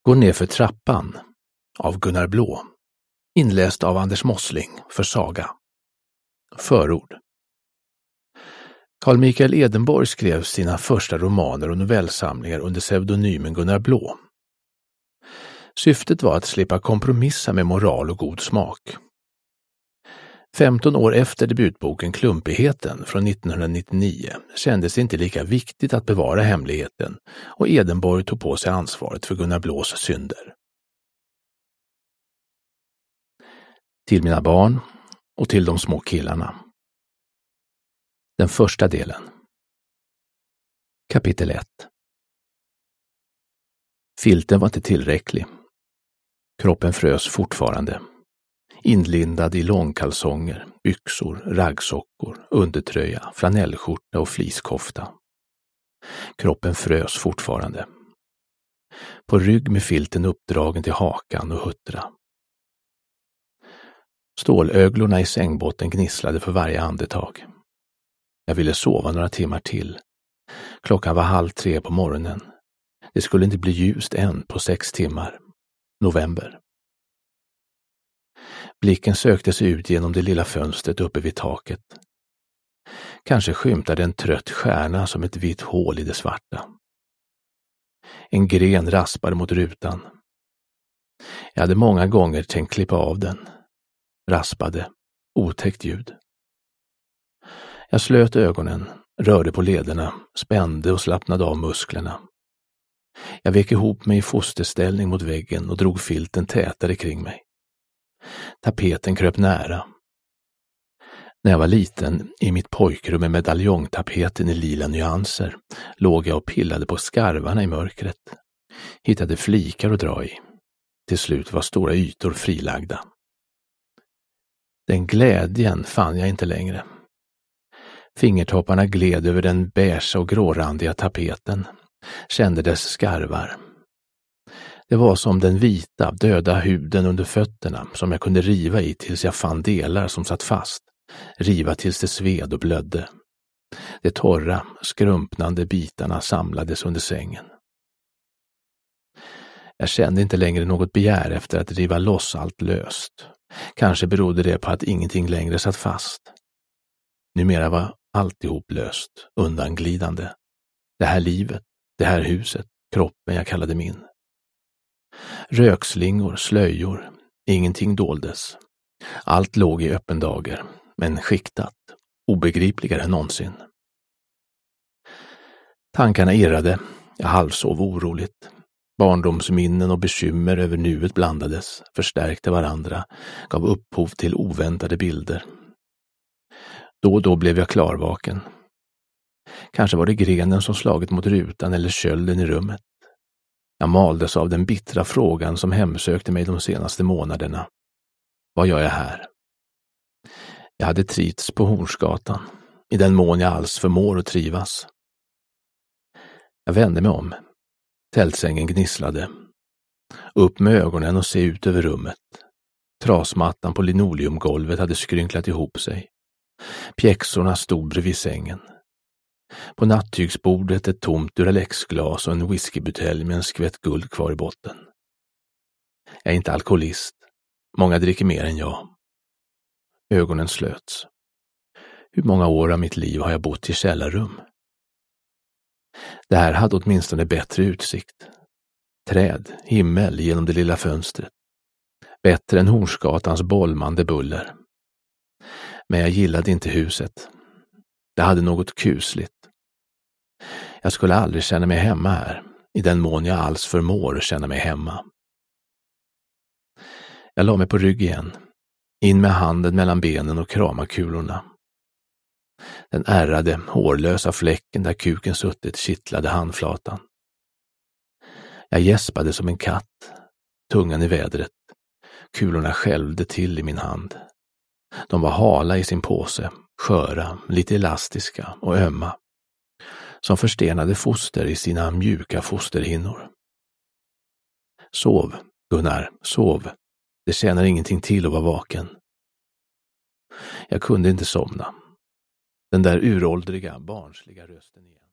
Går ner för trappan av Gunnar Blå. Inläst av Anders Mossling för Saga. Förord. Carl Michael Edenborg skrev sina första romaner och novellsamlingar under pseudonymen Gunnar Blå. Syftet var att slippa kompromissa med moral och god smak. 15 år efter debutboken Klumpigheten från 1999 kändes det inte lika viktigt att bevara hemligheten och Edenborg tog på sig ansvaret för Gunnar Blås synder. Till mina barn och till de små killarna. Den första delen. Kapitel 1. Filten var inte tillräcklig. Kroppen frös fortfarande. Inlindad i långkalsonger, byxor, raggsockor, undertröja, flanellskjorta och fleecekofta. Kroppen frös fortfarande. På rygg med filten uppdragen till hakan och huttra. Stålöglorna i sängbotten gnisslade för varje andetag. Jag ville sova några timmar till. Klockan var 2:30 på morgonen. Det skulle inte bli ljust än på 6 timmar. November. Blicken sökte sig ut genom det lilla fönstret uppe vid taket. Kanske skymtade en trött stjärna som ett vitt hål i det svarta. En gren raspade mot rutan. Jag hade många gånger tänkt klippa av den. Raspade, otäckt ljud. Jag slöt ögonen, rörde på lederna, spände och slappnade av musklerna. Jag vek ihop mig i fosterställning mot väggen och drog filten tätare kring mig. Tapeten kröp nära. När jag var liten, i mitt pojkrum med medaljongtapeten i lila nyanser, låg jag och pillade på skarvarna i mörkret. Hittade flikar att dra i. Till slut var stora ytor frilagda. Den glädjen fann jag inte längre. Fingertopparna gled över den beige och grårandiga tapeten, kände dess skarvar. Det var som den vita, döda huden under fötterna som jag kunde riva i tills jag fann delar som satt fast, riva tills det sved och blödde. De torra, skrumpnande bitarna samlades under sängen. Jag kände inte längre något begär efter att riva loss allt löst. Kanske berodde det på att ingenting längre satt fast. Numera var alltihop löst, undanglidande. Det här livet, det här huset, kroppen jag kallade min. Rökslingor, slöjor, ingenting doldes. Allt låg i öppen dager, men skiktat, obegripligare än någonsin. Tankarna irrade, jag halvsov oroligt. Barndomsminnen och bekymmer över nuet blandades, förstärkte varandra, gav upphov till oväntade bilder. Då och då blev jag klarvaken. Kanske var det grenen som slagit mot rutan eller kölden i rummet. Jag maldes av den bittra frågan som hemsökte mig de senaste månaderna. Vad gör jag här? Jag hade trivts på Hornsgatan, i den mån jag alls förmår att trivas. Jag vände mig om. Tältsängen gnisslade. Upp med ögonen och se ut över rummet. Trasmattan på linoleumgolvet hade skrynklat ihop sig. Pjäxorna stod bredvid sängen. På nattygsbordet ett tomt Duralex-glas och en whiskybutelj med en skvätt guld kvar i botten. Jag är inte alkoholist. Många dricker mer än jag. Ögonen slöts. Hur många år av mitt liv har jag bott i källarrum? Det här hade åtminstone bättre utsikt. Träd, himmel genom det lilla fönstret. Bättre än Hornsgatans bolmande buller. Men jag gillade inte huset. Det hade något kusligt. Jag skulle aldrig känna mig hemma här, i den mån jag alls förmår känna mig hemma. Jag la mig på rygg igen, in med handen mellan benen och krama kulorna. Den ärrade, hårlösa fläcken där kuken suttit kittlade handflatan. Jag gäspade som en katt, tungan i vädret. Kulorna skälvde till i min hand. De var hala i sin påse, sköra, lite elastiska och ömma. Som förstenade foster i sina mjuka fosterhinnor. Sov, Gunnar, sov. Det tjänar ingenting till att vara vaken. Jag kunde inte somna. Den där uråldriga, barnsliga rösten igen.